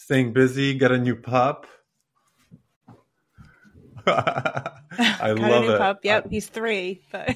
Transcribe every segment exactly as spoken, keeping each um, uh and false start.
Staying busy, got a new pup. I got love a new it. pup. Yep, I, he's three. But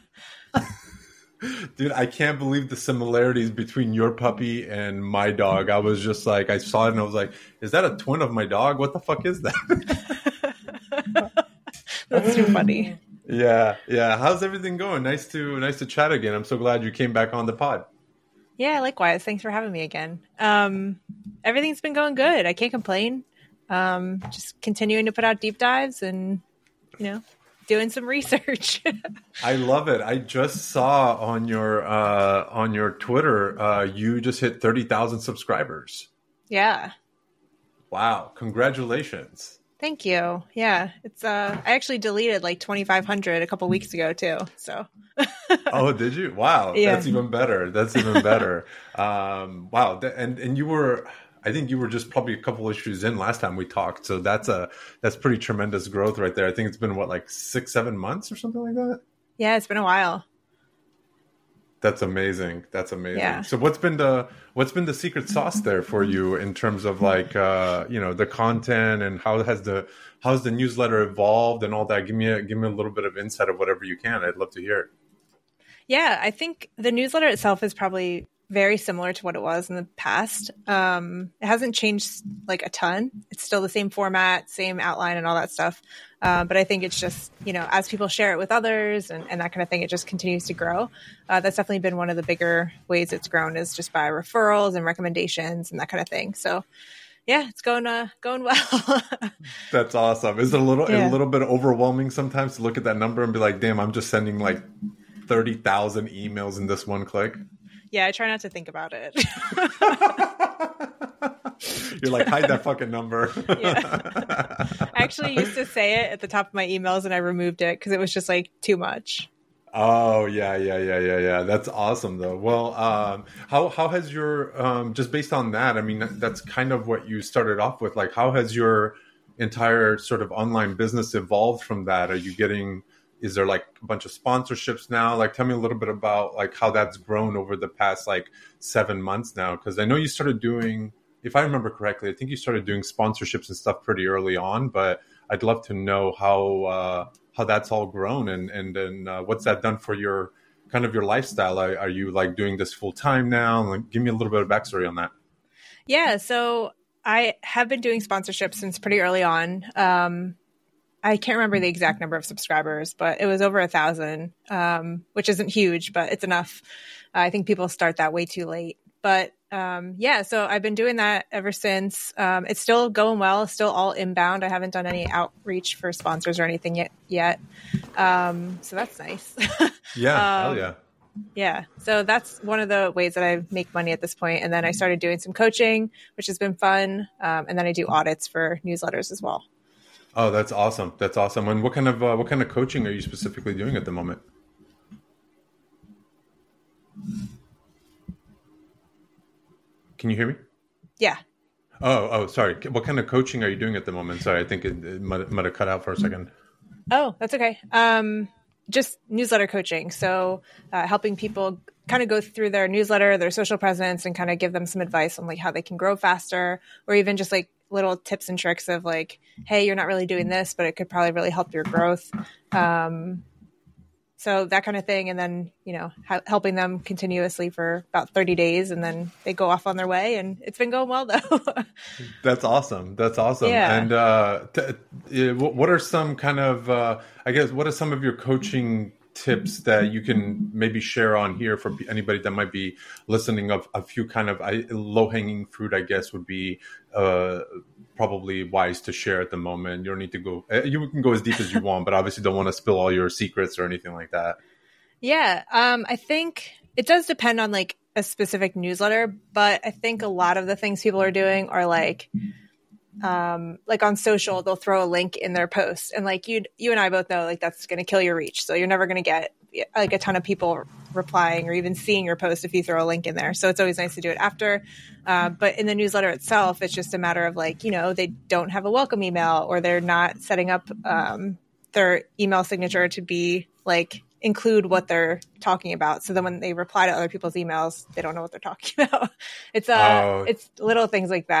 dude, I can't believe the similarities between your puppy and my dog. I was just like, I saw it and I was like, is that a twin of my dog? What the fuck is that? that's too funny. Yeah, yeah. How's everything going? Nice to nice to chat again. I'm so glad you came back on the pod. Yeah, likewise. Thanks for having me again. Um, everything's been going good. I can't complain. Um, just continuing to put out deep dives and, you know, doing some research. I love it. I just saw on your uh, on your Twitter, uh, you just hit thirty thousand subscribers. Yeah. Wow! Congratulations. Thank you. Yeah, it's. Uh, I actually deleted like twenty-five hundred a couple weeks ago too. So. Oh, did you? Wow, Yeah. that's even better. That's even better. um, wow, Th- and and you were, I think you were just probably a couple issues in last time we talked. So that's a that's pretty tremendous growth right there. I think it's been what, like six, seven months or something like that. Yeah, it's been a while. That's amazing. That's amazing. Yeah. So what's been the what's been the secret sauce there for you in terms of like uh, you know, the content, and how has the how's the newsletter evolved and all that? Give me a give me a little bit of insight of whatever you can. I'd love to hear it. Yeah, I think the newsletter itself is probably very similar to what it was in the past. Um, it hasn't changed like a ton. It's still the same format, same outline and all that stuff. Um, but I think it's just, you know, as people share it with others and, and that kind of thing, it just continues to grow. Uh, that's definitely been one of the bigger ways it's grown, is just by referrals and recommendations and that kind of thing. So yeah, it's going uh, going well. That's awesome. Is it a little Yeah. a little bit overwhelming sometimes to look at that number and be like, damn, I'm just sending like thirty thousand emails in this one click? Yeah, I try not to think about it. You're like, hide that fucking number. Yeah. I actually used to say it at the top of my emails and I removed it because it was just like too much. Oh yeah, yeah, yeah, yeah, yeah. That's awesome though. Well, um, how how has your um, just based on that? I mean, that's kind of what you started off with. Like, how has your entire sort of online business evolved from that? Are you getting? Is there like a bunch of sponsorships now? Like, tell me a little bit about like how that's grown over the past like seven months now. Because I know you started doing, if I remember correctly, I think you started doing sponsorships and stuff pretty early on. But I'd love to know how uh, how that's all grown, and and and uh, what's that done for your kind of your lifestyle. Are, are you like doing this full time now? Like, give me a little bit of backstory on that. Yeah, so I have been doing sponsorships since pretty early on. Um, I can't remember the exact number of subscribers, but it was over a thousand, um, which isn't huge, but it's enough. Uh, I think people start that way too late. But um, yeah, so I've been doing that ever since. Um, it's still going well, still all inbound. I haven't done any outreach for sponsors or anything yet. yet. Um, so that's nice. Yeah, um, hell yeah. Yeah. So that's one of the ways that I make money at this point. And then I started doing some coaching, which has been fun. Um, and then I do audits for newsletters as well. Oh, that's awesome. That's awesome. And what kind of uh, what kind of coaching are you specifically doing at the moment? Can you hear me? Yeah. Oh, oh, sorry. What kind of coaching are you doing at the moment? Sorry, I think it, it might, might have cut out for a second. Oh, that's okay. Um, just newsletter coaching. So uh, helping people kind of go through their newsletter, their social presence, and kind of give them some advice on like how they can grow faster, or even just like little tips and tricks of like, hey, you're not really doing this, but it could probably really help your growth. Um, so that kind of thing. And then, you know, ha- helping them continuously for about thirty days, and then they go off on their way, and it's been going well though. That's awesome. That's awesome. Yeah. And uh, t- what are some kind of, uh, I guess, what are some of your coaching tips that you can maybe share on here for anybody that might be listening? Of a few kind of low hanging fruit, I guess, would be uh, probably wise to share at the moment. You don't need to go, you can go as deep as you want, but obviously don't want to spill all your secrets or anything like that. Yeah. Um, I think it does depend on like a specific newsletter, but I think a lot of the things people are doing are like, um, like on social, they'll throw a link in their post, and like you, you and I both know, like that's going to kill your reach. So you're never going to get like a ton of people replying or even seeing your post if you throw a link in there. So it's always nice to do it after. Uh, but in the newsletter itself, it's just a matter of like, you know, they don't have a welcome email, or they're not setting up um, their email signature to be like include what they're talking about. So then when they reply to other people's emails, they don't know what they're talking about. It's uh, Oh. it's little things like that.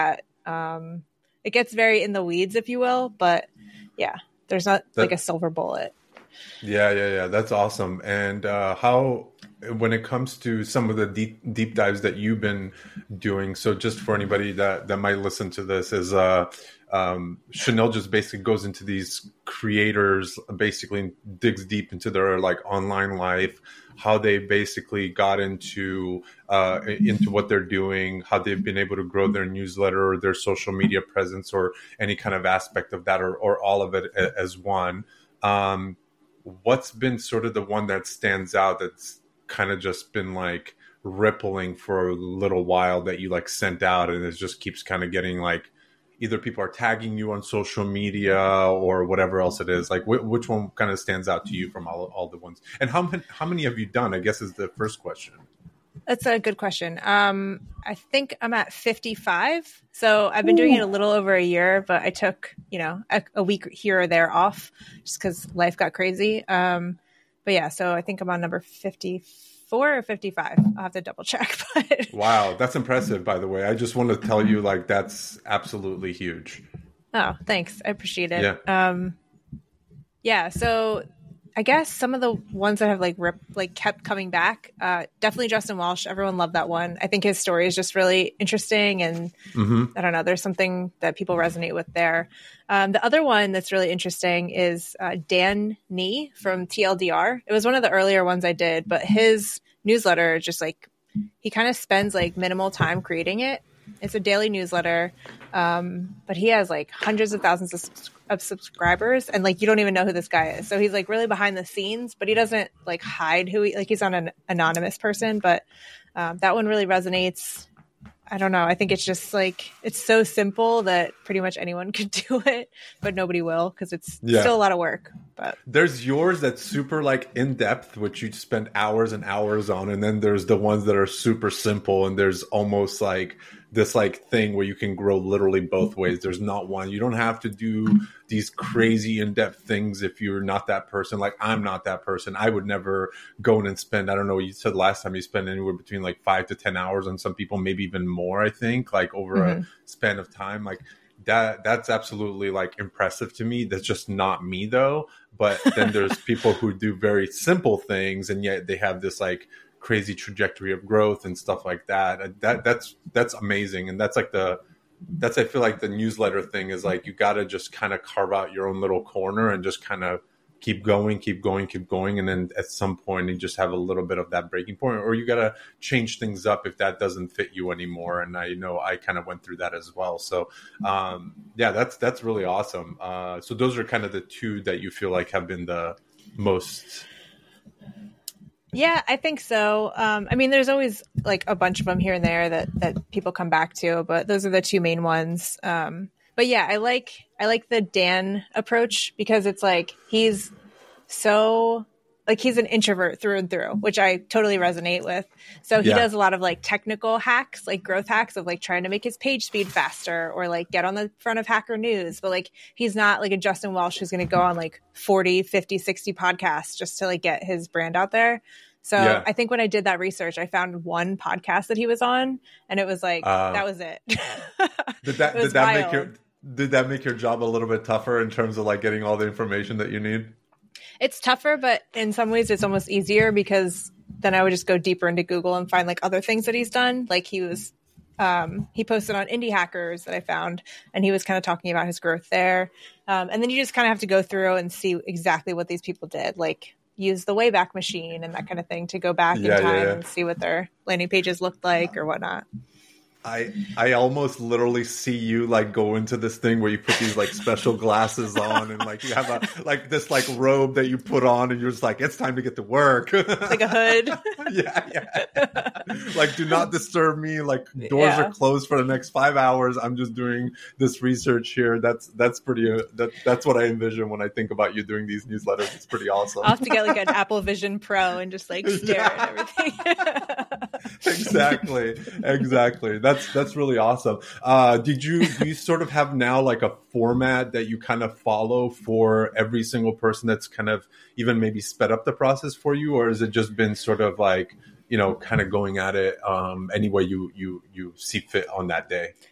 Um, it gets very in the weeds, if you will, but yeah, there's not That, like a silver bullet. Yeah, yeah, yeah. That's awesome. And uh, how, when it comes to some of the deep deep dives that you've been doing, so just for anybody that, that might listen to this, is uh, um, Chanel just basically goes into these creators, basically digs deep into their like online life, how they basically got into uh, into what they're doing, how they've been able to grow their newsletter or their social media presence or any kind of aspect of that, or, or all of it as one. Um, what's been sort of the one that stands out that's kind of just been like rippling for a little while that you like sent out and it just keeps kind of getting like either people are tagging you on social media or whatever else it is? Like wh- which one kind of stands out to you from all, all the ones? And how many, how many have you done, I guess, is the first question. That's a good question. Um, I think I'm at fifty-five. So I've been doing it a little over a year, but I took, you know, a, a week here or there off just because life got crazy. Um, but yeah, so I think I'm on number fifty-four or fifty-five. I'll have to double check. But wow, that's impressive, by the way. I just want to tell you, like, that's absolutely huge. Oh, thanks. I appreciate it. Yeah. Um, yeah. So I guess some of the ones that have like rip, like kept coming back, uh, definitely Justin Walsh. Everyone loved that one. I think his story is just really interesting. And mm-hmm. I don't know, there's something that people resonate with there. Um, the other one that's really interesting is uh, Dan Nee from T L D R. It was one of the earlier ones I did, but his newsletter, just like, he kind of spends like minimal time creating it. It's a daily newsletter, um, but he has like hundreds of thousands of, subs- of subscribers, and like you don't even know who this guy is. So he's like really behind the scenes, but he doesn't like hide who he like. He's not an anonymous person, but um, that one really resonates. I don't know. I think it's just like it's so simple that pretty much anyone could do it, but nobody will because it's yeah. still a lot of work. But there's yours that's super like in depth, which you spend hours and hours on, and then there's the ones that are super simple, and there's almost like this like thing where you can grow literally both ways. There's not one. You don't have to do these crazy in-depth things if you're not that person. Like I'm not that person. I would never go in and spend, I don't know, you said last time you spent anywhere between like five to ten hours on some people, maybe even more, I think, like over mm-hmm. a span of time. Like that, that's absolutely like impressive to me. That's just not me though. But then there's people who do very simple things and yet they have this like crazy trajectory of growth and stuff like that. That that's that's amazing. And that's like the that's I feel like the newsletter thing is like you got to just kind of carve out your own little corner and just kind of keep going, keep going, keep going, and then at some point you just have a little bit of that breaking point, or you got to change things up if that doesn't fit you anymore. And I know I kind of went through that as well. So um, yeah, that's that's really awesome. Uh, so those are kind of the two that you feel like have been the most. Yeah, I think so. Um, I mean, there's always like a bunch of them here and there that, that people come back to, but those are the two main ones. Um, but yeah, I like, I like the Dan approach because it's like, he's so like, he's an introvert through and through, which I totally resonate with. So he yeah. does a lot of like technical hacks, like growth hacks of like trying to make his page speed faster or like get on the front of Hacker News. But like, he's not like a Justin Walsh who's going to go on like forty, fifty, sixty podcasts just to like get his brand out there. So yeah. I think when I did that research, I found one podcast that he was on and it was like, uh, that was it. did that, it did that make your, did that make your job a little bit tougher in terms of like getting all the information that you need? It's tougher, but in some ways it's almost easier because then I would just go deeper into Google and find like other things that he's done. Like he was, um, he posted on Indie Hackers that I found, and he was kind of talking about his growth there. Um, and then you just kind of have to go through and see exactly what these people did, like use the Wayback Machine and that kind of thing to go back yeah, in time yeah, yeah. and see what their landing pages looked like or whatnot. I I almost literally see you like go into this thing where you put these like special glasses on and like you have a like this like robe that you put on and you're just like, it's time to get to work. Like a hood. yeah, yeah. Like, do not disturb me. Like doors yeah. are closed for the next five hours. I'm just doing this research here. That's that's pretty. Uh, that that's what I envision when I think about you doing these newsletters. It's pretty awesome. I'll have to get like an Apple Vision Pro and just like stare yeah. at everything. exactly. Exactly. That's that's really awesome. Uh, did you do you sort of have now like a format that you kind of follow for every single person that's kind of even maybe sped up the process for you, or has it just been sort of like, you know, kind of going at it um, any way you you you see fit on that day?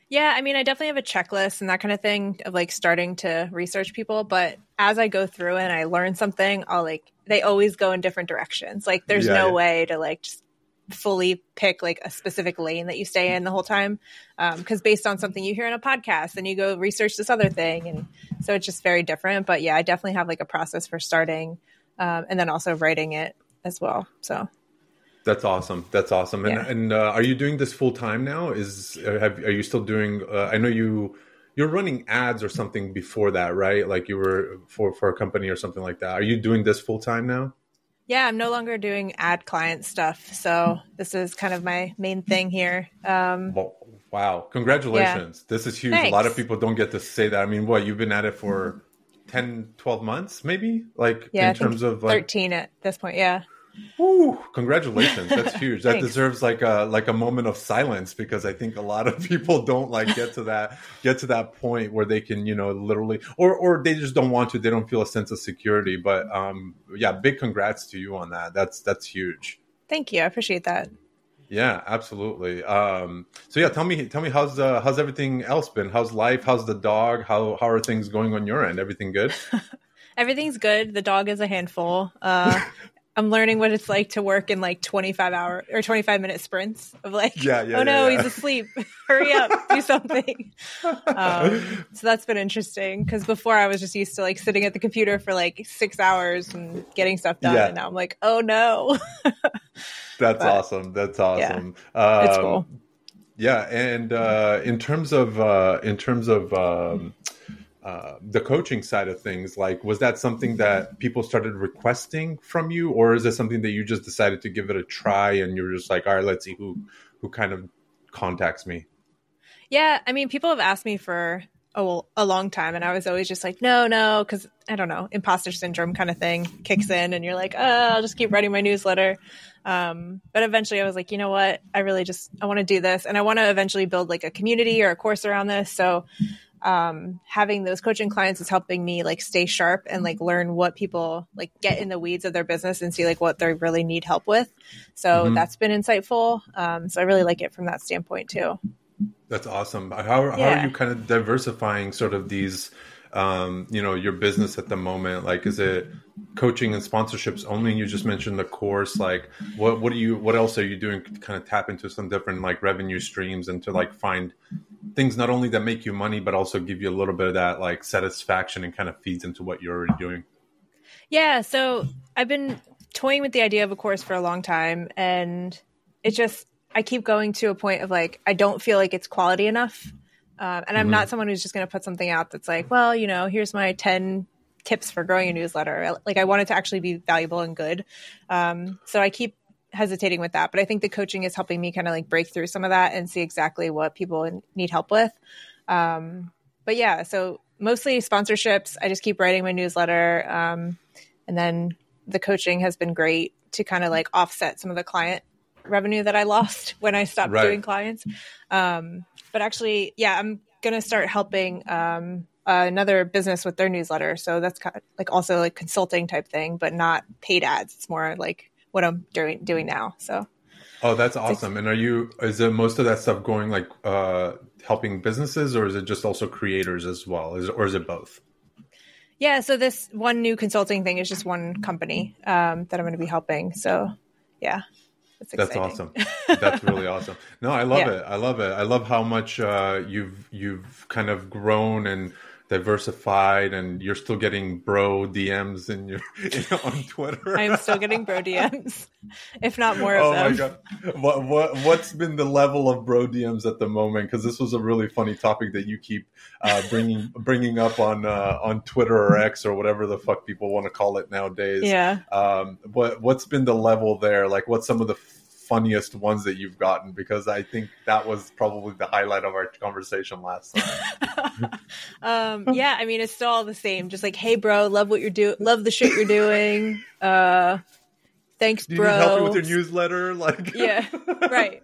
Yeah, I mean, I definitely have a checklist and that kind of thing of like starting to research people. But as I go through and I learn something, I'll like, they always go in different directions. Like there's Yeah, no yeah. way to like just fully pick like a specific lane that you stay in the whole time. Um, cause based on something you hear in a podcast, then you go research this other thing. And so it's just very different. But yeah, I definitely have like a process for starting, um, and then also writing it as well. So. That's awesome. That's awesome. And Yeah. and uh, are you doing this full time now? Is uh, have are you still doing? Uh, I know you you're running ads or something before that, right? Like you were for for a company or something like that. Are you doing this full time now? Yeah, I'm no longer doing ad client stuff. So this is kind of my main thing here. Um, Well, wow! Congratulations. This is huge. A lot of Thanks. people don't get to say that. I mean, what you've been at it for ten, twelve months, maybe? Like yeah, I in think terms of like. thirteen at this point. Yeah. Woo, congratulations. That's huge. That Thanks. deserves like a like a moment of silence because I think a lot of people don't like get to that get to that point where they can, you know, literally or or they just don't want to, they don't feel a sense of security. But um yeah, big congrats to you on that. That's that's huge. Thank you. I appreciate that. Yeah, absolutely. Um so yeah, tell me tell me how's uh, how's everything else been? How's life? How's the dog? How how are things going on your end? Everything good? Everything's good. The dog is a handful. Uh, I'm learning what it's like to work in like twenty-five hour or twenty-five minute sprints of like, Yeah, yeah, oh no, yeah, yeah. he's asleep. Hurry up, do something. Um, so that's been interesting because before I was just used to like sitting at the computer for like six hours and getting stuff done. Yeah. And now I'm like, oh no. That's But, awesome. That's awesome. it's Um, cool. Yeah, and uh, in terms of uh, in terms of um, uh, the coaching side of things, like was that something that people started requesting from you, or is it something that you just decided to give it a try and you're just like, all right, let's see who who kind of contacts me? Yeah, I mean, people have asked me for a, a long time, and I was always just like, no, no, because I don't know, imposter syndrome kind of thing kicks in, and you're like, oh, I'll just keep writing my newsletter. Um, but eventually, I was like, you know what? I really just I want to do this, and I want to eventually build like a community or a course around this. So, um, having those coaching clients is helping me like stay sharp and like learn what people like get in the weeds of their business and see like what they really need help with. So Mhm. that's been insightful. Um, so I really like it from that standpoint too. That's awesome. How, how Yeah. are you kind of diversifying sort of these, um, you know, your business at the moment? Like, is it coaching and sponsorships only? You just mentioned the course. Like, what what do you what else are you doing to kind of tap into some different like revenue streams and to like find things not only that make you money but also give you a little bit of that like satisfaction and kind of feeds into what you're already doing? Yeah, so I've been toying with the idea of a course for a long time, and it just I keep going to a point of like I don't feel like it's quality enough, um, and I'm Mhm. not someone who's just going to put something out that's like, well, you know, here's my ten tips for growing a newsletter. Like I want it to actually be valuable and good, um, so I keep hesitating with that. But I think the coaching is helping me kind of like break through some of that and see exactly what people need help with. Um, but yeah, so mostly sponsorships. I just keep writing my newsletter. Um, and then the coaching has been great to kind of like offset some of the client revenue that I lost when I stopped Right. doing clients. Um, but actually, yeah, I'm going to start helping um, another business with their newsletter. So that's kind of like also like consulting type thing, but not paid ads. It's more like what I'm doing, doing now. So. Oh, that's awesome. And are you, is it most of that stuff going like uh, helping businesses, or is it just also creators as well? Is it, or is it both? Yeah. So this one new consulting thing is just one company um, that I'm going to be helping. So yeah, it's That's exciting. awesome. That's really awesome. No, I love Yeah. it. I love it. I love how much uh, you've, you've kind of grown and diversified, and you're still getting bro D Ms in your, on Twitter. I'm still getting bro D Ms, if not more of Oh them. my god! What what what's been the level of bro D Ms at the moment? Because this was a really funny topic that you keep uh, bringing bringing up on uh, on Twitter or X or whatever the fuck people want to call it nowadays. Yeah. Um, what what's been the level there? Like, what's some of the funniest ones that you've gotten? Because I think that was probably the highlight of our conversation last time. um, yeah, I mean, it's still all the same. Just like, hey, bro, love what you're doing. Love the shit you're doing. Uh, thanks, Do you bro. need help with your newsletter? Like, Yeah, right.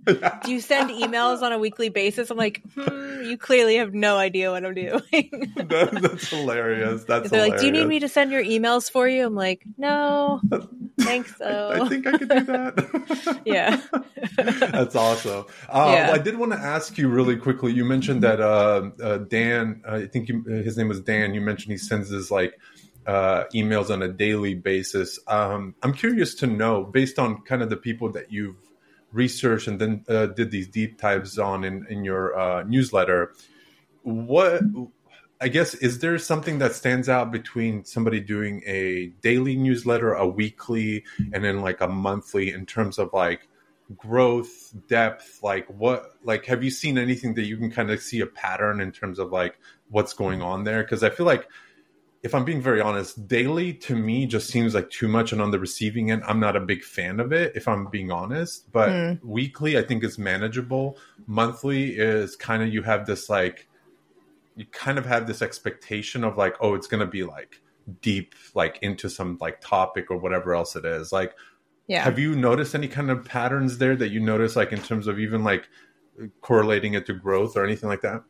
Do you send emails on a weekly basis? I'm like, hmm, you clearly have no idea what I'm doing. that, that's hilarious. That's They're hilarious. like, do you need me to send your emails for you? I'm like, no, think so. I, I think I could do that. Yeah. That's awesome. Uh, Yeah. well, I did want to ask you really quickly. You mentioned that uh, uh, Dan, I think you, his name was Dan. You mentioned he sends his like uh, emails on a daily basis. Um, I'm curious to know, based on kind of the people that you've researched and then uh, did these deep dives on in, in your uh, newsletter, what, I guess, is there something that stands out between somebody doing a daily newsletter, a weekly, and then like a monthly in terms of like growth, depth? Like what, like, have you seen anything that you can kind of see a pattern in terms of like what's going on there? Because I feel like, if I'm being very honest, daily to me just seems like too much. And on the receiving end, I'm not a big fan of it, if I'm being honest. But mm. weekly, I think is manageable. Monthly is kind of, you have this like, you kind of have this expectation of like, oh, it's going to be like deep, like into some like topic or whatever else it is. Like, yeah. Have you noticed any kind of patterns there that you notice, like in terms of even like correlating it to growth or anything like that?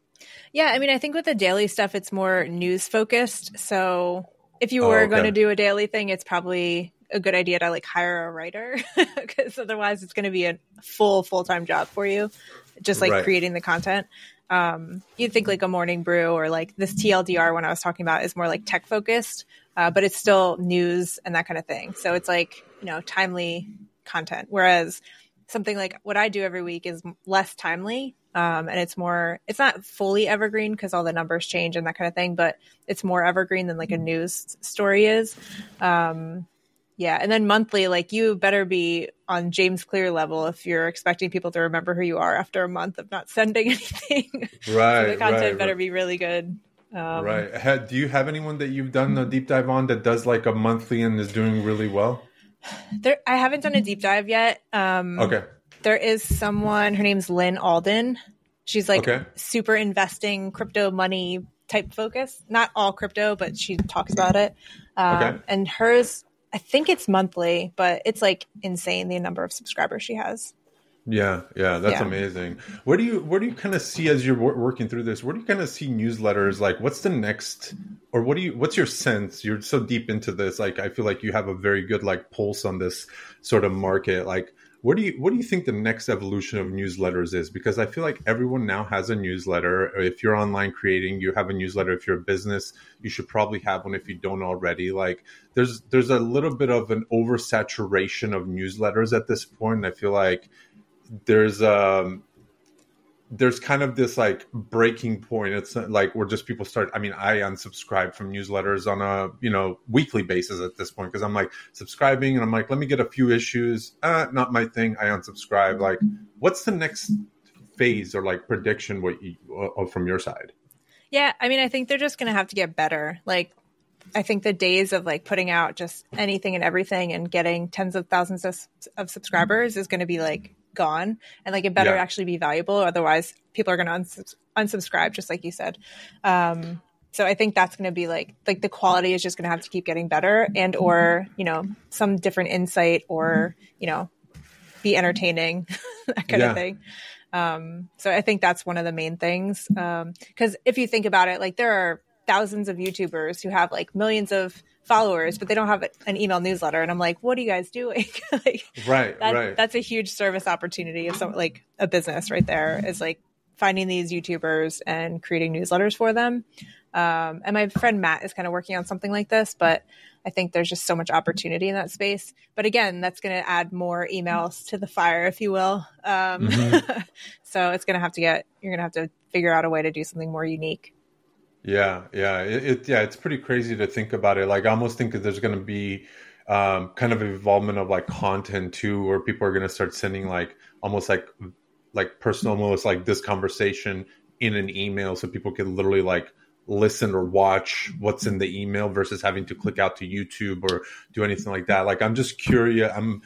Yeah, I mean, I think with the daily stuff, it's more news focused. So if you were oh, okay. going to do a daily thing, it's probably a good idea to like hire a writer, because otherwise it's going to be a full, full-time job for you, just like right. creating the content. Um, you'd think like a morning brew or like this T L D R one I was talking about is more like tech focused, uh, but it's still news and that kind of thing. So it's like, you know, timely content. Whereas something like what I do every week is less timely. Um, and it's more, it's not fully evergreen because all the numbers change and that kind of thing, but it's more evergreen than like a news story is. Um, yeah. And then monthly, like you better be on James Clear level if you're expecting people to remember who you are after a month of not sending anything. Right. So the content right, better right. be really good. Um, right. Had, do you have anyone that you've done a deep dive on that does like a monthly and is doing really well? There, I haven't done a deep dive yet. Um, okay. There is someone, her name's Lynn Alden. She's like okay. super investing, crypto money type focus. Not all crypto, but she talks about it. Um, okay. And hers, I think it's monthly, but it's like insane the number of subscribers she has. Yeah, yeah, that's yeah. amazing. Where do you where do you kind of see as you're w- working through this? Where do you kind of see newsletters? Like, what's the next, or what do you? What's your sense? You're so deep into this. Like, I feel like you have a very good like pulse on this sort of market. Like, what do you what do you think the next evolution of newsletters is? Because I feel like everyone now has a newsletter. If you're online creating, you have a newsletter. If you're a business, you should probably have one if you don't already. Like, there's there's a little bit of an oversaturation of newsletters at this point. And I feel like there's um there's kind of this like breaking point. It's like where just people start. I mean, I unsubscribe from newsletters on a, you know, weekly basis at this point, because I'm like subscribing and I'm like, let me get a few issues. Uh, not my thing. I unsubscribe. Like, what's the next phase or like prediction what you, uh, from your side? Yeah. I mean, I think they're just going to have to get better. Like, I think the days of like putting out just anything and everything and getting tens of thousands of, of subscribers is going to be like gone, and like it better yeah. actually be valuable. Otherwise people are going to uns- unsubscribe, just like you said. Um, so I think that's going to be like, like the quality is just going to have to keep getting better, and, or, you know, some different insight, or, you know, be entertaining, that kind yeah. of thing. Um, so I think that's one of the main things. Um, cause if you think about it, like there are thousands of YouTubers who have like millions of followers, but they don't have an email newsletter. And I'm like, what are you guys doing? like, right, that, right. That's a huge service opportunity of some, like a business right there, is like finding these YouTubers and creating newsletters for them. Um, and my friend Matt is kind of working on something like this, but I think there's just so much opportunity in that space. But again, that's going to add more emails to the fire, if you will. Um, mm-hmm. So it's going to have to get, you're going to have to figure out a way to do something more unique. Yeah, yeah, it, it yeah, it's pretty crazy to think about it. Like, I almost think that there's going to be um, kind of an involvement of like content too, where people are going to start sending like almost like like personal, almost like this conversation in an email, so people can literally like listen or watch what's in the email versus having to click out to YouTube or do anything like that. Like, I'm just curious. I'm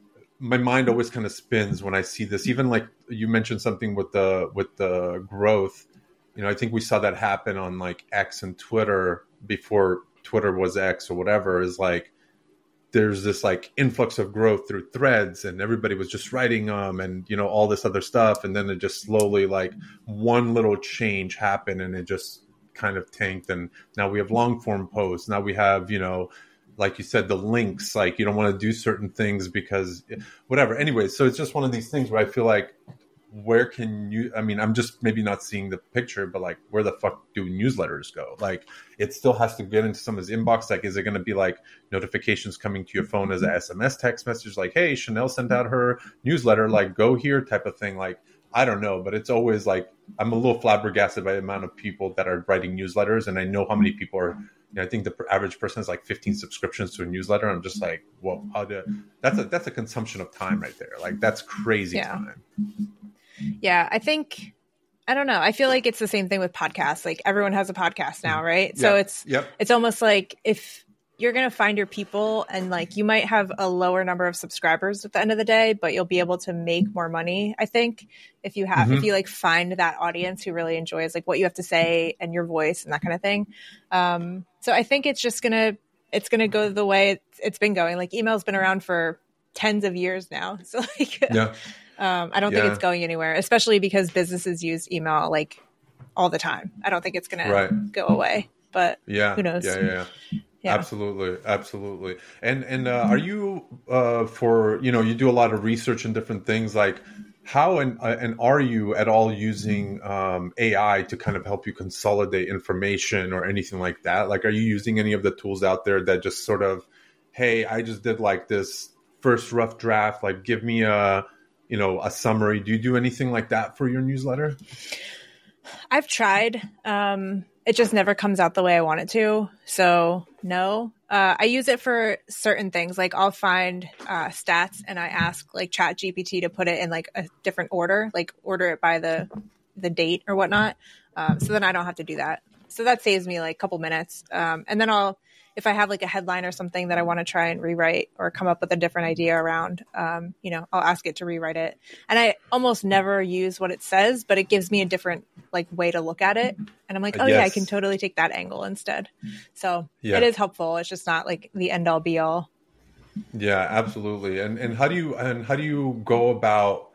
my mind always kind of spins when I see this. Even like you mentioned something with the with the growth. You know, I think we saw that happen on like X and Twitter before Twitter was X or whatever. Is like there's this like influx of growth through threads, and everybody was just writing them, and you know, all this other stuff, and then it just slowly like one little change happened, and it just kind of tanked. And now we have long form posts. Now we have, you know, like you said, the links, like you don't want to do certain things because whatever. Anyway, so it's just one of these things where I feel like, where can you, I mean, I'm just maybe not seeing the picture, but like, where the fuck do newsletters go? Like, it still has to get into someone's inbox. Like, is it going to be like notifications coming to your phone as a S M S text message? Like, hey, Chanel sent out her newsletter, like go here type of thing. Like, I don't know, but it's always like, I'm a little flabbergasted by the amount of people that are writing newsletters. And I know how many people are, you know, I think the average person has like fifteen subscriptions to a newsletter. I'm just like, whoa, how do, that's a, that's a consumption of time right there. Like, that's crazy yeah. time. Yeah, I think, I don't know. I feel like it's the same thing with podcasts. Like everyone has a podcast now, right? Yeah. So it's, yep. it's almost like if you're going to find your people and like you might have a lower number of subscribers at the end of the day, but you'll be able to make more money. I think if you have, mm-hmm. if you like find that audience who really enjoys like what you have to say and your voice and that kind of thing. Um, so I think it's just going to, it's going to go the way it's, it's been going. Like email's been around for tens of years now. So like, yeah. Um, I don't yeah. think it's going anywhere, especially because businesses use email like all the time. I don't think it's going right. to go away, but yeah, who knows? Yeah, yeah, yeah. Absolutely. Absolutely. And, and, uh, are you, uh, for, you know, you do a lot of research and different things, like how, and, uh, and are you at all using, um, A I to kind of help you consolidate information or anything like that? Like, are you using any of the tools out there that just sort of, hey, I just did like this first rough draft, like give me a, you know, a summary. Do you do anything like that for your newsletter? I've tried. Um, it just never comes out the way I want it to. So no, uh, I use it for certain things. Like I'll find uh, stats and I ask like Chat G P T to put it in like a different order, like order it by the, the date or whatnot. Um, so then I don't have to do that. So that saves me like a couple minutes. Um, and then I'll, if I have like a headline or something that I want to try and rewrite or come up with a different idea around, um, you know, I'll ask it to rewrite it. And I almost never use what it says, but it gives me a different like way to look at it. And I'm like, oh yes. yeah, I can totally take that angle instead. So yeah. it is helpful. It's just not like the end all be all. Yeah, absolutely. And and how do you and how do you go about?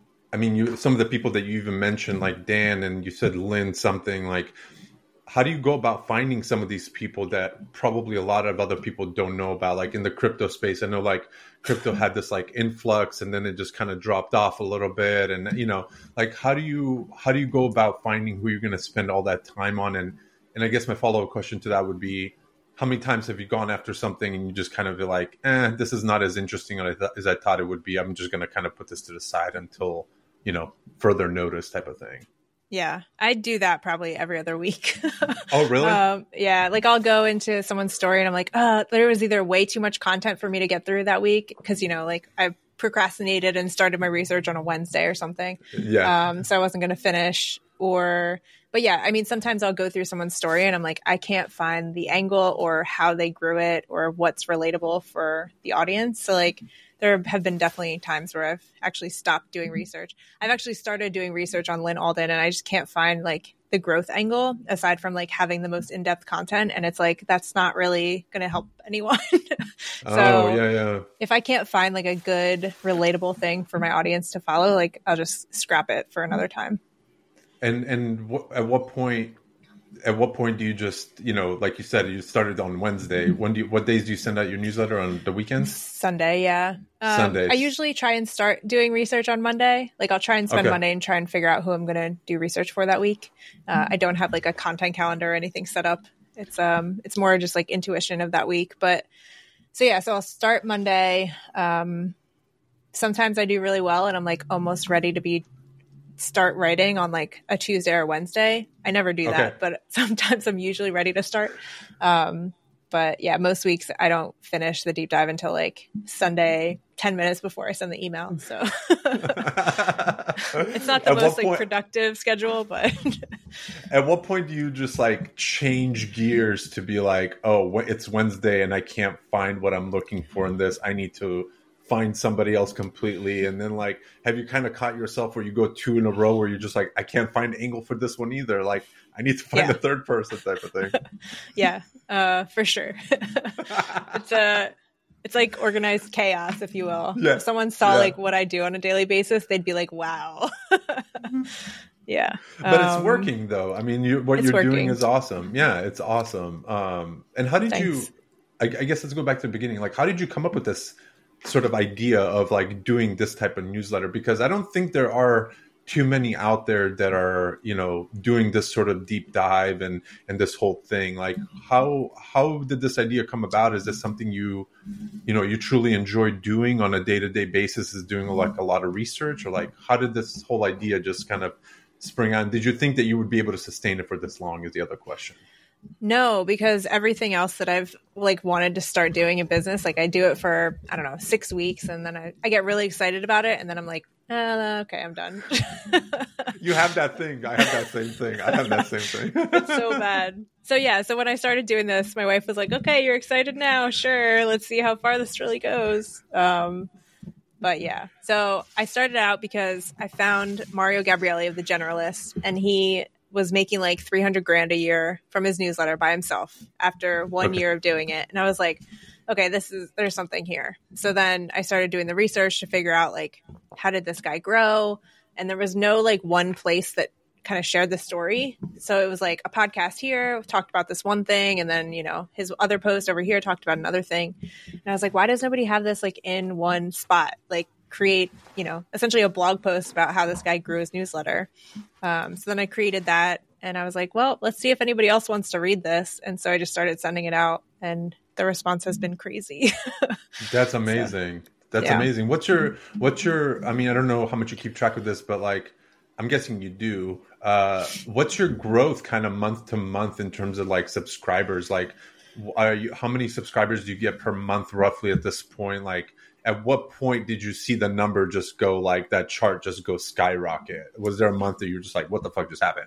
I mean, you some of the people that you even mentioned, like Dan, and you said Lynn something like. How do you go about finding some of these people that probably a lot of other people don't know about? Like in the crypto space, I know like crypto had this like influx and then it just kind of dropped off a little bit. And, you know, like how do you, how do you go about finding who you're going to spend all that time on? And, and I guess my follow-up question to that would be, how many times have you gone after something and you just kind of be like, eh, this is not as interesting as I, th- as I thought it would be. I'm just going to kind of put this to the side until, you know, further notice type of thing. Yeah, I do that probably every other week. Oh, really? um, yeah, like I'll go into someone's story and I'm like, uh, there was either way too much content for me to get through that week because, you know, like I procrastinated and started my research on a Wednesday or something. Yeah. Um, so I wasn't going to finish or, but yeah, I mean, sometimes I'll go through someone's story and I'm like, I can't find the angle or how they grew it or what's relatable for the audience. So like, there have been definitely times where I've actually stopped doing research. I've actually started doing research on Lyn Alden and I just can't find like the growth angle aside from like having the most in-depth content. And it's like, that's not really going to help anyone. So oh, yeah, yeah. if I can't find like a good relatable thing for my audience to follow, like I'll just scrap it for another time. And, and w- at what point, at what point do you just, you know, like you said, you started on Wednesday. When do you, what days do you send out your newsletter? On the weekends? Sunday, yeah. Um, Sundays. I usually try and start doing research on Monday. Like I'll try and spend okay. Monday and try and figure out who I'm going to do research for that week. Uh, I don't have like a content calendar or anything set up. It's um, it's more just like intuition of that week. But so yeah, so I'll start Monday. Um, sometimes I do really well and I'm like almost ready to be start writing on like a Tuesday or Wednesday. I never do that, okay. but sometimes I'm usually ready to start. Um, but yeah, most weeks I don't finish the deep dive until like Sunday, ten minutes before I send the email. So it's not the at most like point, productive schedule, but at what point do you just like change gears to be like, oh, it's Wednesday and I can't find what I'm looking for in this. I need to find somebody else completely. And then like, have you kind of caught yourself where you go two in a row where you're just like, I can't find angle for this one either. Like I need to find yeah. a third person type of thing. yeah, uh, for sure. it's a, it's like organized chaos, if you will. Yeah. If someone saw yeah. like what I do on a daily basis, they'd be like, wow. yeah. But um, it's working though. I mean, you, what you're working. doing is awesome. Yeah, it's awesome. Um, and how did Thanks. you, I, I guess let's go back to the beginning. Like, how did you come up with this sort of idea of like doing this type of newsletter? Because I don't think there are too many out there that are, you know, doing this sort of deep dive and and this whole thing. Like, how how did this idea come about? Is this something you you know you truly enjoy doing on a day-to-day basis, is doing like a lot of research, or like how did this whole idea just kind of spring on? Did you think that you would be able to sustain it for this long, is the other question. No, because everything else that I've like wanted to start doing in business, like I do it for, I don't know, six weeks and then I, I get really excited about it. And then I'm like, oh, okay, I'm done. You have that thing. I have that same thing. I have that same thing. It's so bad. So yeah, so when I started doing this, my wife was like, okay, you're excited now. Sure. Let's see how far this really goes. Um, but yeah, so I started out because I found Mario Gabrielli of The Generalist, and he was making like three hundred grand a year from his newsletter by himself after one Okay. year of doing it. And I was like, okay, this is, there's something here. So then I started doing the research to figure out like, how did this guy grow? And there was no like one place that kind of shared the story. So it was like a podcast here talked about this one thing. And then, you know, his other post over here talked about another thing. And I was like, why does nobody have this like in one spot? Like, create, you know, essentially a blog post about how this guy grew his newsletter. Um, so then I created that, and I was like, well, let's see if anybody else wants to read this. And so I just started sending it out, and the response has been crazy. That's amazing. So, That's yeah. amazing. What's your, what's your, I mean, I don't know how much you keep track of this, but like, I'm guessing you do. Uh, what's your growth kind of month to month in terms of like subscribers? Like, are you, how many subscribers do you get per month roughly at this point? Like, at what point did you see the number just go like that chart just go skyrocket? Was there a month that you were just like, what the fuck just happened?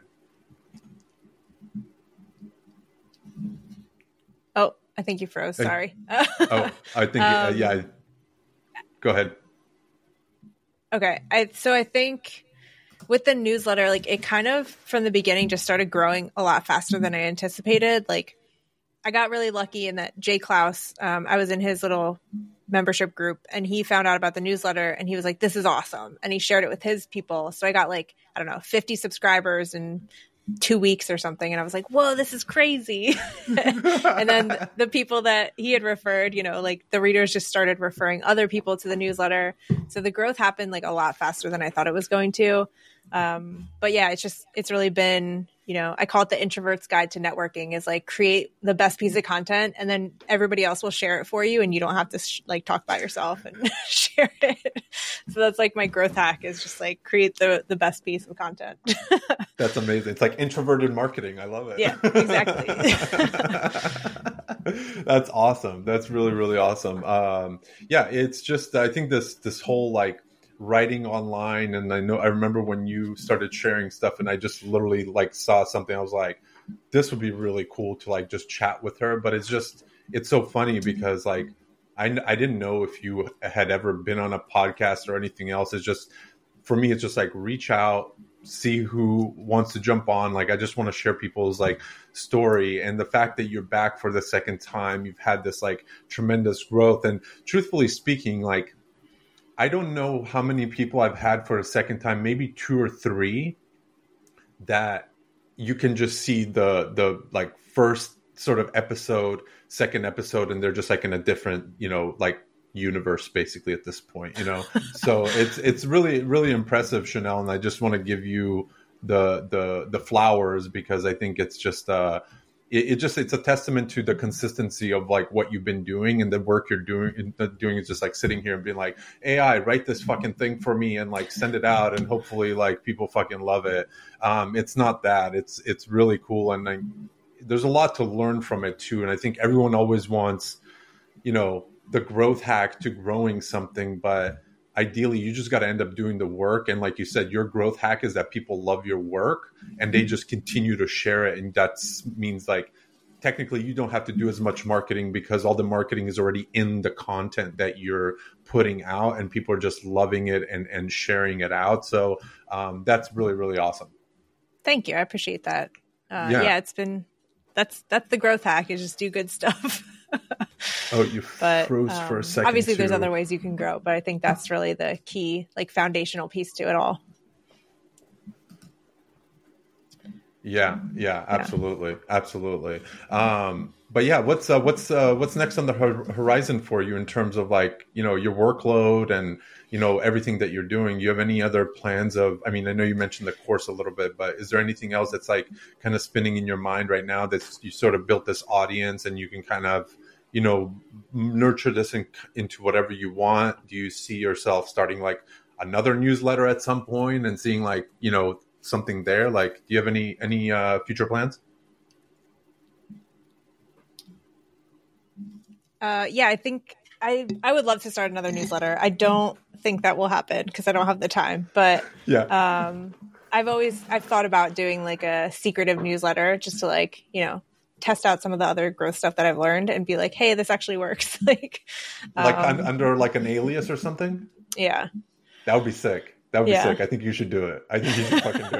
Oh, I think you froze. Sorry. oh, I think, um, yeah. Go ahead. Okay. I, so I think with the newsletter, like it kind of from the beginning just started growing a lot faster than I anticipated. Like I got really lucky in that Jay Klaus, um, I was in his little membership group, and he found out about the newsletter, and he was like, this is awesome. And he shared it with his people. So I got like, I don't know, fifty subscribers in two weeks or something. And I was like, whoa, this is crazy. And then the people that he had referred, you know, like the readers just started referring other people to the newsletter. So the growth happened like a lot faster than I thought it was going to. Um, but yeah, it's just, it's really been, you know, I call it the introvert's guide to networking, is like create the best piece of content, and then everybody else will share it for you, and you don't have to sh- like talk by yourself and share it. So that's like my growth hack, is just like create the, the best piece of content. That's amazing. It's like introverted marketing. I love it. Yeah, exactly. That's awesome. That's really, really awesome. Um, yeah, it's just, I think this, this whole like, writing online, and I know I remember when you started sharing stuff, and I just literally like saw something, I was like, this would be really cool to like just chat with her. But it's just, it's so funny because like I, I didn't know if you had ever been on a podcast or anything else. It's just, for me, it's just like reach out, see who wants to jump on. Like I just want to share people's like story, and the fact that you're back for the second time, you've had this like tremendous growth. And truthfully speaking, like I don't know how many people I've had for a second time, maybe two or three, that you can just see the the like first sort of episode, second episode, and they're just like in a different, you know, like universe basically at this point, you know. So it's it's really, really impressive, Chanel, and I just want to give you the the the flowers, because I think it's just uh it, it just it's a testament to the consistency of like what you've been doing, and the work you're doing doing is just like sitting here and being like, A I, write this fucking thing for me and like send it out, and hopefully like people fucking love it. Um, it's not that. It's it's really cool, and I, there's a lot to learn from it too. And I think everyone always wants, you know, the growth hack to growing something, but ideally you just got to end up doing the work. And like you said, your growth hack is that people love your work and they just continue to share it. And that means like technically you don't have to do as much marketing, because all the marketing is already in the content that you're putting out, and people are just loving it and, and sharing it out. So um, that's really, really awesome. Thank you. I appreciate that. Uh, yeah. yeah, it's been, that's, that's the growth hack, is just do good stuff. Oh, you but, froze um, for a second. Obviously, too. There's other ways you can grow, but I think that's really the key, like foundational piece to it all. Yeah, yeah, absolutely, yeah. absolutely. Um, but yeah, what's uh, what's uh, what's next on the hor- horizon for you in terms of like, you know, your workload and, you know, everything that you're doing? Do you have any other plans of, I mean, I know you mentioned the course a little bit, but is there anything else that's like kind of spinning in your mind right now that you sort of built this audience and you can kind of, you know, nurture this in, into whatever you want? Do you see yourself starting like another newsletter at some point and seeing like, you know, something there? Like, do you have any, any uh, future plans? Uh, yeah, I think I I would love to start another newsletter. I don't think that will happen because I don't have the time. But yeah, um, I've always I've thought about doing like a secretive newsletter just to like, you know, test out some of the other growth stuff that I've learned and be like, hey, this actually works. like, like um, un- under like an alias or something. Yeah, that would be sick. That would be yeah. sick. I think you should do it. I think you should fucking do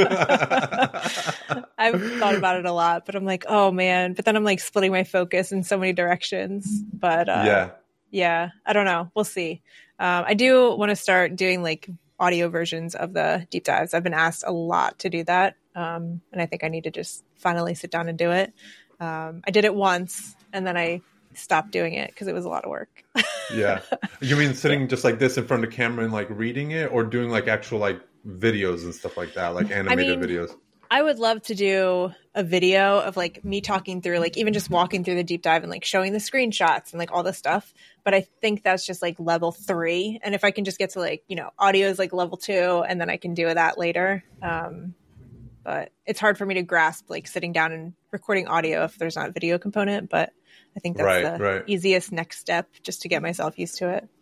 it. I've thought about it a lot, but I'm like, oh man. But then I'm like splitting my focus in so many directions. But uh, yeah, yeah, I don't know. We'll see. Um, I do want to start doing like audio versions of the deep dives. I've been asked a lot to do that. Um, and I think I need to just finally sit down and do it. Um, I did it once and then I stopped doing it because it was a lot of work. Yeah. You mean sitting just like this in front of the camera and like reading it, or doing like actual like videos and stuff like that, like animated I mean, videos? I would love to do a video of like me talking through, like even just walking through the deep dive and like showing the screenshots and like all this stuff. But I think that's just like level three. And if I can just get to like, you know, audio is like level two and then I can do that later. Um, but it's hard for me to grasp like sitting down and recording audio if there's not a video component. But I think that's right, the right. easiest next step just to get myself used to it.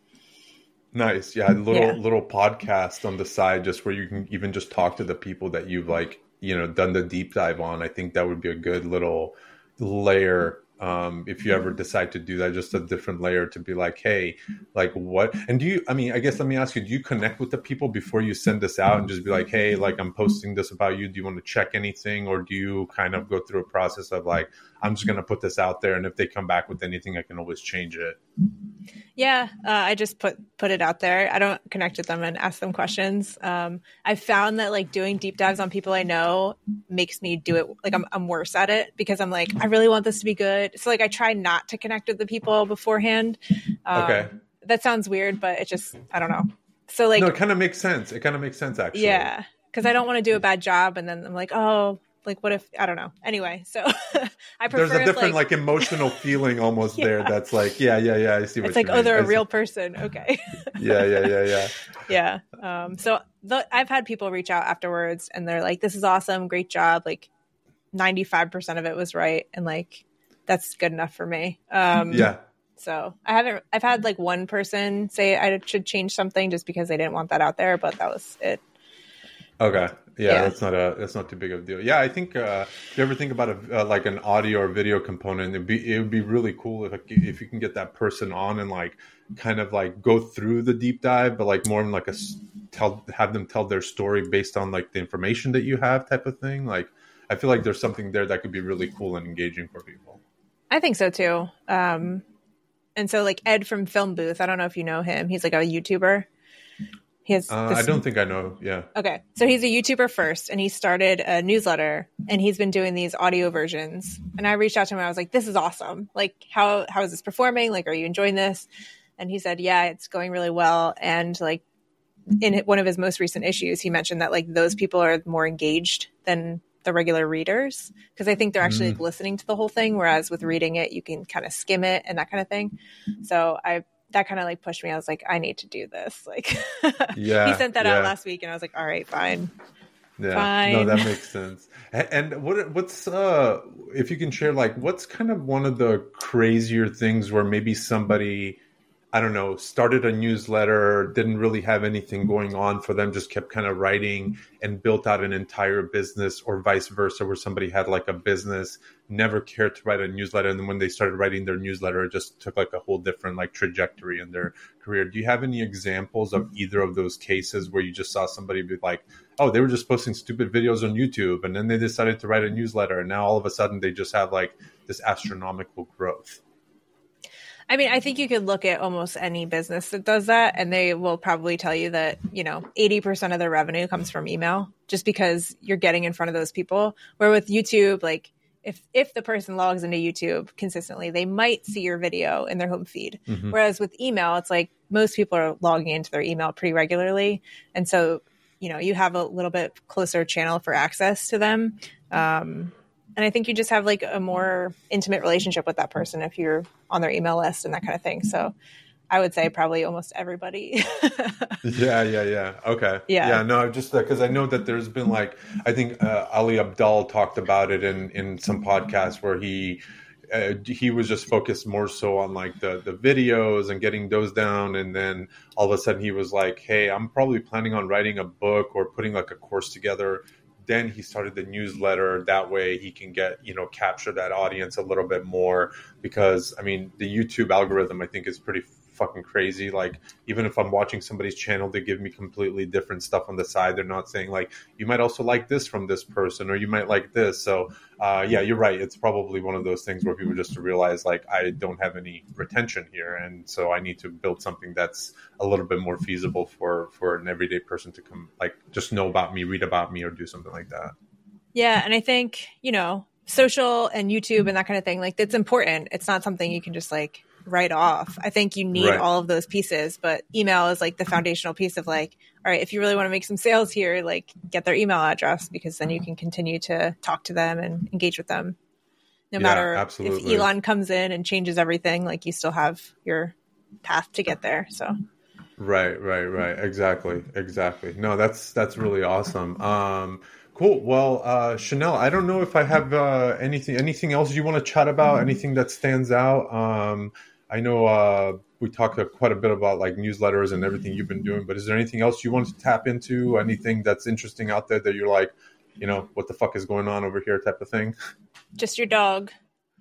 Nice. Yeah. Little, yeah. little podcast on the side, just where you can even just talk to the people that you've like, you know, done the deep dive on. I think that would be a good little layer. Um, if you ever decide to do that, just a different layer to be like, hey, like what? And do you, I mean, I guess let me ask you, do you connect with the people before you send this out and just be like, hey, like I'm posting this about you. Do you want to check anything? Or do you kind of go through a process of like, I'm just going to put this out there, and if they come back with anything, I can always change it? Yeah, uh, I just put put it out there. I don't connect with them and ask them questions. Um, I found that like doing deep dives on people I know makes me do it. Like I'm I'm worse at it because I'm like, I really want this to be good. So like I try not to connect with the people beforehand. Um, okay. That sounds weird, but it just, I don't know. So like, no, it kind of makes sense. It kind of makes sense actually. Yeah, because I don't want to do a bad job, and then I'm like, oh. Like, what if, I don't know. Anyway, so I prefer There's a different, like, like emotional feeling almost yeah. there. That's like, yeah, yeah, yeah. I see what it's you like, mean. oh, they're I a real see. person. Okay. yeah, yeah, yeah, yeah. Yeah. Um, so the, I've had people reach out afterwards and they're like, this is awesome. Great job. Like ninety-five percent of it was right. And like, that's good enough for me. Um, yeah. So I haven't, I've had like one person say I should change something just because they didn't want that out there, but that was it. Okay. Yeah, Yeah. that's not a that's not too big of a deal. Yeah, I think uh, if you ever think about a uh, like an audio or video component, it'd be it would be really cool if if you can get that person on and like kind of like go through the deep dive, but like more in like a tell have them tell their story based on like the information that you have type of thing. Like I feel like there's something there that could be really cool and engaging for people. I think so too. Um, and so like Ed from Film Booth, I don't know if you know him. He's like a YouTuber. He has uh, this... I don't think I know. Yeah. Okay. So he's a YouTuber first and he started a newsletter and he's been doing these audio versions. And I reached out to him and I was like, this is awesome. Like, how, how is this performing? Like, are you enjoying this? And he said, yeah, it's going really well. And like in one of his most recent issues, he mentioned that like those people are more engaged than the regular readers. Cause I think they're actually mm. like, listening to the whole thing. Whereas with reading it, you can kind of skim it and that kind of thing. So I, that kind of like pushed me. I was like, I need to do this. Like, yeah, he sent that yeah. out last week, and I was like, all right, fine, yeah, fine. No, that makes sense. And what what's uh, if you can share, like, what's kind of one of the crazier things where maybe somebody, I don't know, started a newsletter, didn't really have anything going on for them, just kept kind of writing and built out an entire business, or vice versa, where somebody had like a business, never cared to write a newsletter. And then when they started writing their newsletter, it just took like a whole different like trajectory in their career. Do you have any examples of either of those cases where you just saw somebody be like, oh, they were just posting stupid videos on YouTube and then they decided to write a newsletter and now all of a sudden they just have like this astronomical growth? I mean, I think you could look at almost any business that does that, and they will probably tell you that, you know, eighty percent of their revenue comes from email just because you're getting in front of those people. Where with YouTube, like, if if the person logs into YouTube consistently, they might see your video in their home feed. Mm-hmm. Whereas with email, it's like most people are logging into their email pretty regularly. And so, you know, you have a little bit closer channel for access to them. Um, and I think you just have like a more intimate relationship with that person if you're on their email list and that kind of thing. So I would say probably almost everybody. yeah, yeah, yeah. Okay. Yeah. Yeah, no, just because I know that there's been like, I think uh, Ali Abdaal talked about it in, in some podcasts where he uh, he was just focused more so on like the, the videos and getting those down. And then all of a sudden he was like, hey, I'm probably planning on writing a book or putting like a course together. Then he started the newsletter. That way he can get, you know, capture that audience a little bit more because, I mean, the YouTube algorithm, I think, is pretty fucking crazy. Like, even if I'm watching somebody's channel, they give me completely different stuff on the side. They're not saying like, you might also like this from this person, or you might like this. So uh, yeah, you're right. It's probably one of those things where people just realize like, I don't have any retention here. And so I need to build something that's a little bit more feasible for, for an everyday person to come, like just know about me, read about me, or do something like that. Yeah. And I think, you know, social and YouTube and that kind of thing, like that's important. It's not something you can just like write off. I think you need right. all of those pieces, but email is like the foundational piece of like, all right, if you really want to make some sales here, like get their email address because then you can continue to talk to them and engage with them. No yeah, matter absolutely. if Elon comes in and changes everything, like you still have your path to get there. So right, right, right. Exactly. Exactly. No, that's, that's really awesome. Um, Cool. Well, uh, Chanel, I don't know if I have uh, anything anything else you want to chat about, anything that stands out. Um, I know uh, we talked quite a bit about like newsletters and everything you've been doing, but is there anything else you want to tap into? Anything that's interesting out there that you're like, you know, what the fuck is going on over here type of thing? Just your dog.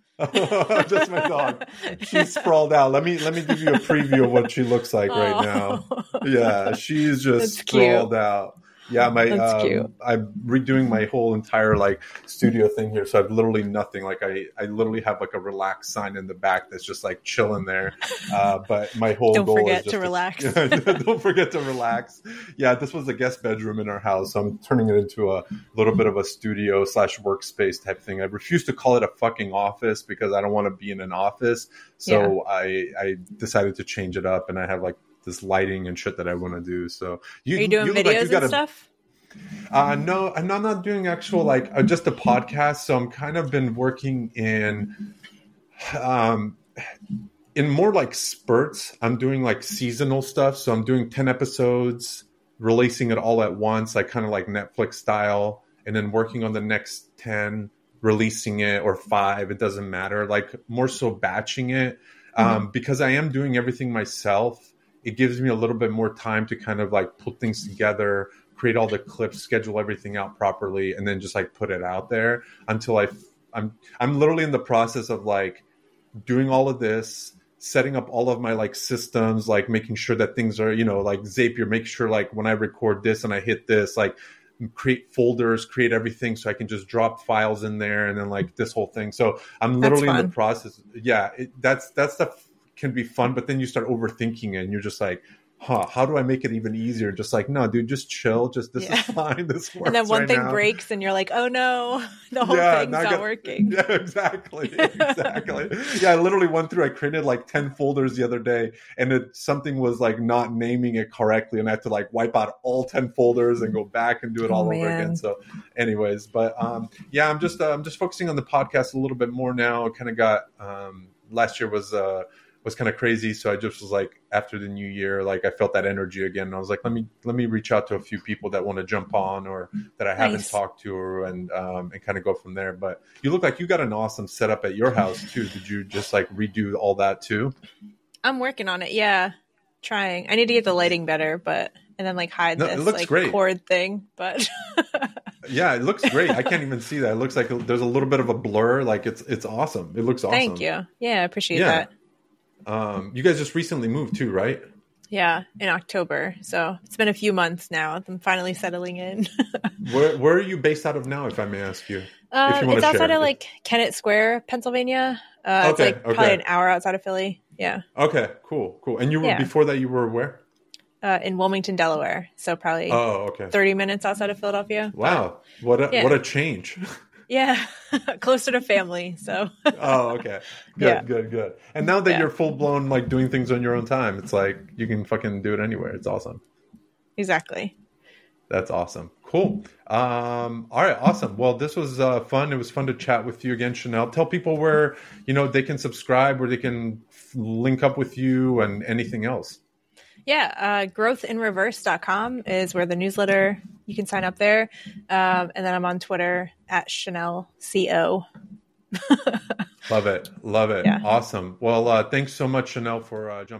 Just my dog. She's sprawled out. Let me let me give you a preview of what she looks like right oh. now. Yeah, she's just That's sprawled cute. out. Yeah, my um, I'm redoing my whole entire like studio thing here, so I've literally nothing. Like I, I literally have like a relax sign in the back that's just like chilling there. Uh, but my whole don't goal forget is just to relax. To, don't forget to relax. Yeah, this was a guest bedroom in our house, so I'm turning it into a little bit of a studio slash workspace type thing. I refuse to call it a fucking office because I don't want to be in an office. So yeah. I I decided to change it up, and I have like this lighting and shit that I want to do. So you, are you doing you videos like you gotta, and stuff? Uh, no, I'm not, not doing actual like uh, just a podcast. So I'm kind of been working in, um, in more like spurts. I'm doing like seasonal stuff. So I'm doing ten episodes, releasing it all at once, like kind of like Netflix style, and then working on the next ten, releasing it, or five. It doesn't matter. Like more so batching it, um, mm-hmm. because I am doing everything myself. It gives me a little bit more time to kind of like put things together, create all the clips, schedule everything out properly, and then just like put it out there until I, I'm, I'm literally in the process of like doing all of this, setting up all of my like systems, like making sure that things are, you know, like Zapier, make sure like when I record this and I hit this, like create folders, create everything so I can just drop files in there and then like this whole thing. So I'm literally in the process. Yeah, it, that's, that's the, can be fun, but then you start overthinking it and you're just like, huh, how do I make it even easier? Just like, no, dude, just chill. Just this yeah. is fine. This works. And then one right thing now. breaks and you're like, oh no, the whole yeah, thing's not, not working. Yeah, exactly. Exactly. Yeah, I literally went through, I created like ten folders the other day and it, something was like not naming it correctly. And I had to like wipe out all ten folders and go back and do it all oh, over man. again. So anyways, but um, yeah, I'm just, uh, I'm just focusing on the podcast a little bit more now. I kind of got, um, last year was, uh, was kind of crazy. So I just was like, after the new year, like I felt that energy again. And I was like, let me, let me reach out to a few people that want to jump on or that I haven't nice. talked to or, and, um, and kind of go from there. But you look like you got an awesome setup at your house too. Did you just like redo all that too? I'm working on it. Yeah. Trying. I need to get the lighting better, but, and then like hide no, this it looks like great. cord thing, but yeah, it looks great. I can't even see that. It looks like there's a little bit of a blur. Like it's, it's awesome. It looks awesome. Thank you. Yeah. I appreciate yeah. that. Um, you guys just recently moved too, right? Yeah, in October. So it's been a few months now. I'm finally settling in. where Where are you based out of now, if I may ask you? Uh, if you want it's to outside share. of like Kennett Square, Pennsylvania. Uh, okay, it's like okay. probably an hour outside of Philly. Yeah. Okay, cool, cool. And you were yeah. before that, you were where? Uh, in Wilmington, Delaware. So probably oh, okay. thirty minutes outside of Philadelphia. Wow, what a yeah. what a change. Yeah, closer to family. So. Oh, okay. Good, Yeah. good, good. And now that Yeah. you're full blown, like doing things on your own time, it's like you can fucking do it anywhere. It's awesome. Exactly. That's awesome. Cool. Um, all right. Awesome. Well, this was uh, fun. It was fun to chat with you again, Chanel. Tell people where, you know, they can subscribe, where they can f- link up with you and anything else. Yeah. Uh, growth in reverse dot com is where the newsletter, you can sign up there. Um, and then I'm on Twitter at Chanel C O. Love it. Love it. Yeah. Awesome. Well, uh, thanks so much, Chanel, for uh, jumping.